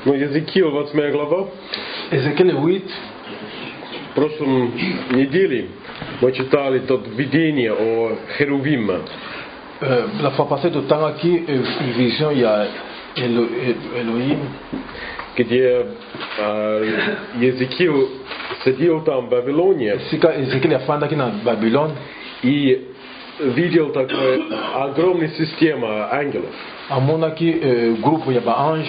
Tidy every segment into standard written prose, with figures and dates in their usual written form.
Ну, Езекиил, 8 глава. Ézéchiel 8. В прошлом неделе мы читали тот видение о Херувиме. La fois passée, tout le temps, qui vision, il y a Elohim. Где Езекиил сидел там в Вавилоне Ézéchiel a fait dans Babylone. и видел такую огромную систему ангелов. À mon avis, groupe, il y a des anges.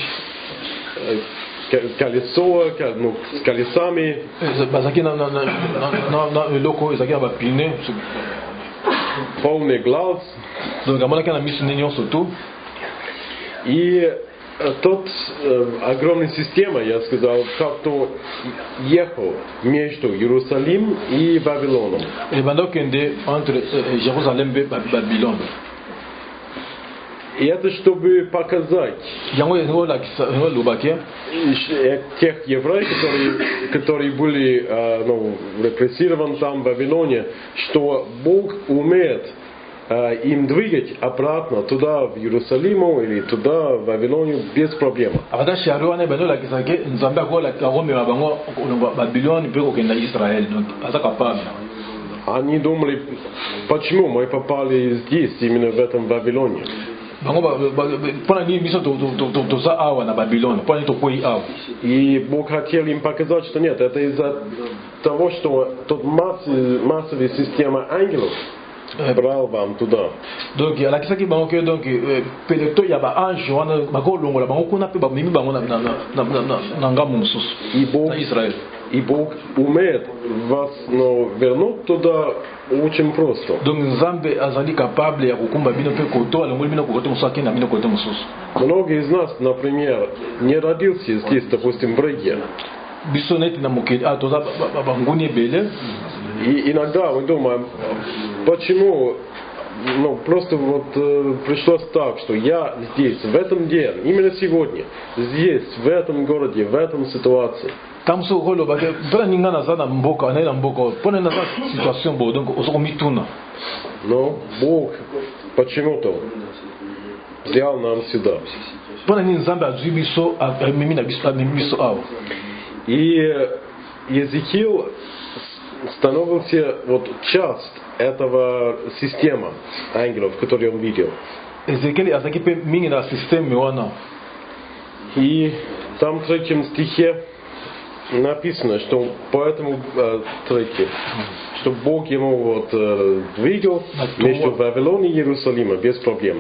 Колесо, с колесами. Bazaki na loko, Ézéchiel a piné. Полный глаз. Donc, à mon avis, on a mis une union surtout. И тот огромная система, я сказал, как-то ехал между Иерусалимом и Вавилоном. Et pendant qu'il est entre Jérusalem et Babylone. И это чтобы показать тех евреев, которые были репрессированы там в Вавилоне, что Бог умеет им двигать обратно туда, в Иерусалиму или туда, в Вавилоне, без проблем. Они думали, почему мы попали здесь, именно в этом Вавилоне. И Бог хотел им показать, что нет, это из-за того, что тут массовая система ангелов брал вам туда. Donc la kisa ki bango ke donc peut-être il y a ba ange wana bako longola bango kuna pe ba mimi bango na ngamu mususu на Израиль. И Бог умеет вас вернуть туда очень просто. Donc Nzambe azali capable ya kukumba bino pe koto alongoli bino koto musaki na bino koto mususu. Многие из нас, например, не родился здесь, допустим, в Риге. Бисонет на мукет тоза бангуни беле. И иногда мы думаем, почему, просто вот пришлось так, что я здесь, в этом день, именно сегодня, здесь, в этом городе, в этом ситуации. Там все голо, бра нинга назад на мбока, на мбока, поне назад ситуацию бо, donc озо митуна. Но Бог почему-то взял нам сюда. Поне нинзамбе аджибисо, мимина бисо ау. И Езекиил становился вот часть этого системы ангелов, которые он видел. И там в 3 стихе написано, что по этому треке, что Бог ему двигал между Вавилоном и Иерусалимом без проблем.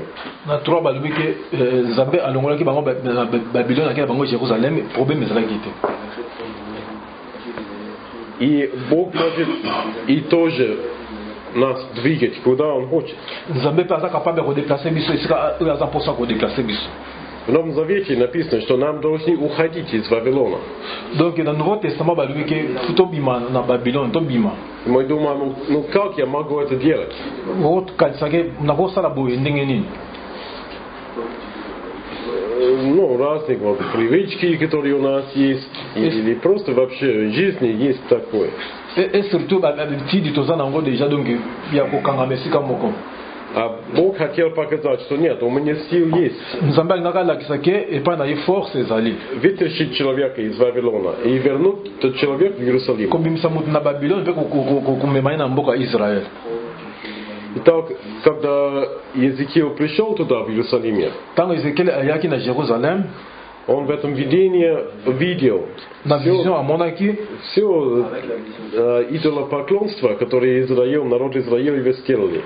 И Бог может и тоже нас двигать, куда Он хочет. В Новом Завете написано, что нам должны уходить из Вавилона. Мы думаем, как я могу это делать? Разные привычки, которые у нас есть, или просто вообще в жизни есть такое. А Бог хотел показать, что нет, у меня сил есть. Вытащить человека из Вавилона и вернуть этот человек в Иерусалим. Итак, когда Езекиил пришел туда, в Иерусалиме, он в этом видении видел все идолопоклонство, которое Израиль, народ Израиля сделали.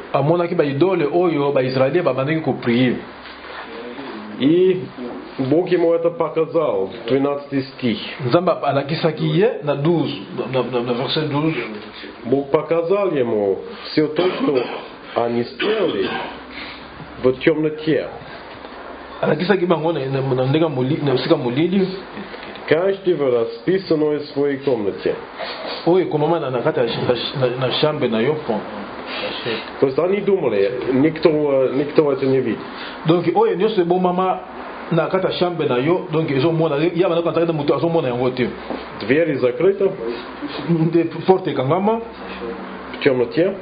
И Бог ему это показал, 12 стих. Бог показал ему все то, что они сделали в темноте. Каждого расписано в своей комнате. То есть они думали, никто это не видит. Двери закрыты. В темноте.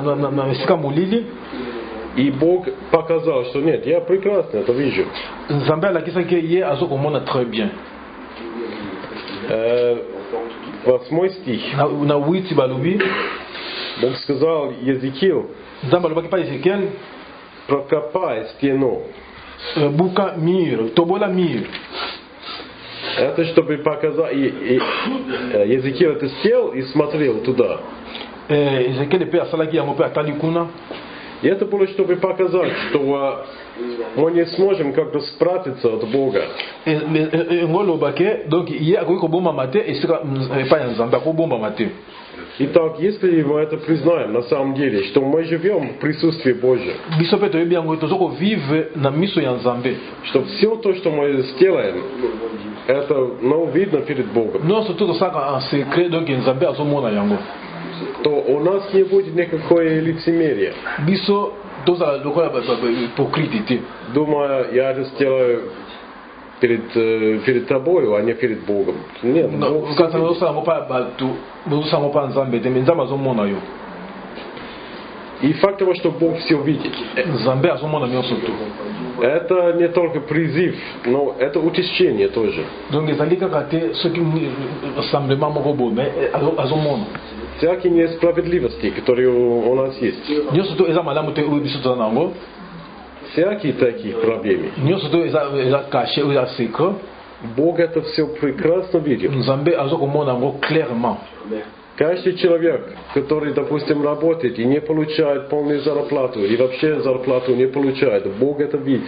И Бог показал, что нет, я прекрасно это вижу. 8 стих. Na 8 balobi. Бог сказал Езекиил, Nzambe alobaki pa Ezekiel, прокопай стену. buka mur, tobola mur. Это чтобы показать, Езекиил это сел и смотрел туда. Ezekiel pe asalaki yango pe atali kuna. И это было, чтобы показать, что мы не сможем как-то спрятаться от Бога. Donc il akoki kobomba mate esika pa ya Nzambe akobomba mate. Итак, если мы это признаем на самом деле, что мы живем в присутствии Божьем, что все то, что мы сделаем, это видно перед Богом, то у нас не будет никакой лицемерия. Думаю, я это сделаю перед тобой, а не перед Богом. Нет, и факт того, что Бог все видит, это не только призыв, но это утешение тоже. Всякие несправедливости, которые у нас есть, всякие такие проблемы, Бог это все прекрасно видит. Каждый человек, который, допустим, работает и не получает полную зарплату, или вообще зарплату не получает, Бог это видит.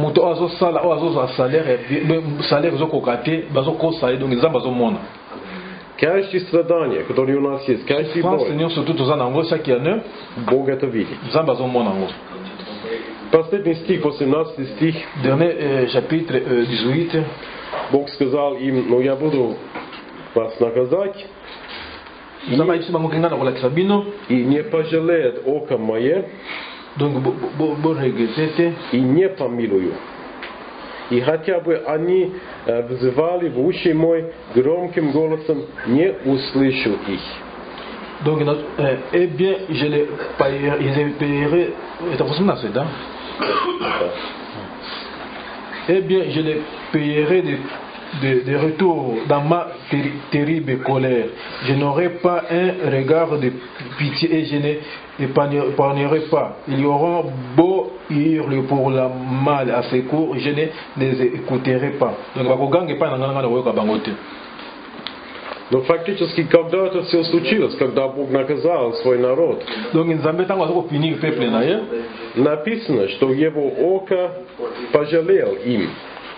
Каждое страдание, которое у нас есть, каждый боль, Бог это видит. Последний стих, 18 стих. Chapitre 18. Бог сказал им, но я буду вас наказать, и не пожалеет око мое, и не помилую. И хотя бы они взывали в уши мой громким голосом, не услышу их. Donc, eh bien, je les paierai. Eh bien, je les paierai de retour dans ma terrible colère. Je n'aurai pas un regard de pitié et je n'épargnerai pas. Ils auront beau hurler pour la mal à secours, je ne les écouterai pas. Но фактически, когда это все случилось, когда Бог наказал свой народ, написано, что его око пожалел им.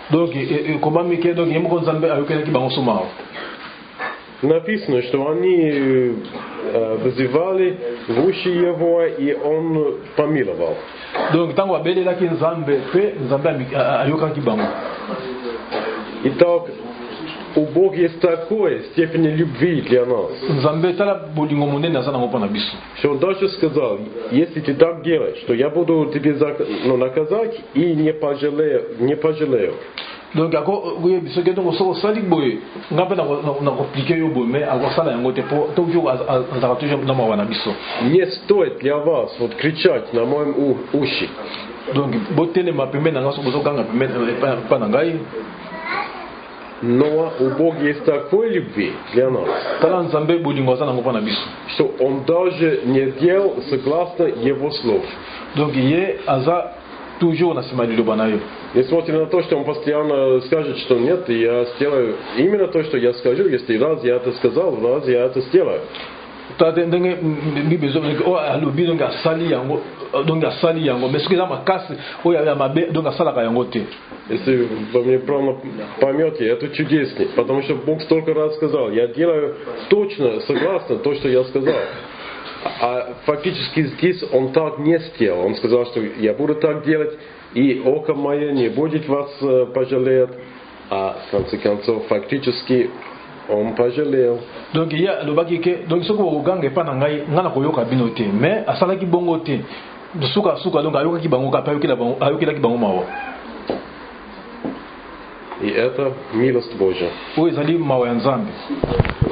Написано, что они вызывали в уши его, и он помиловал. Итак, у Бога есть такой степень любви для нас, что Он даже сказал, если ты так делаешь, что я буду тебе наказать и не пожалею. Donc, не стоит для вас вот кричать на моем уши. Но у Бога есть такой любви для нас, что Он даже не делал согласно Его слов. Несмотря на то, что Он постоянно скажет, что нет, я сделаю именно то, что я скажу, если раз я это сказал, раз я это сделаю. Если вы меня правильно поймете, это чудесно, потому что Бог столько раз сказал, я делаю точно согласно то, что я сказал. А фактически здесь Он так не сделал. Он сказал, что я буду так делать, и око мое не будет вас пожалеть. А в конце концов, фактически, Он пожалел. Donc il y a le bagike donc ce que vous gangez pas nangai ngana koyoka binote mais asalaki bongo te suka donc ayoka ki bango ka payoki la bango mawa. И это милость Божья. Ой, зали маwa ya Nzambe.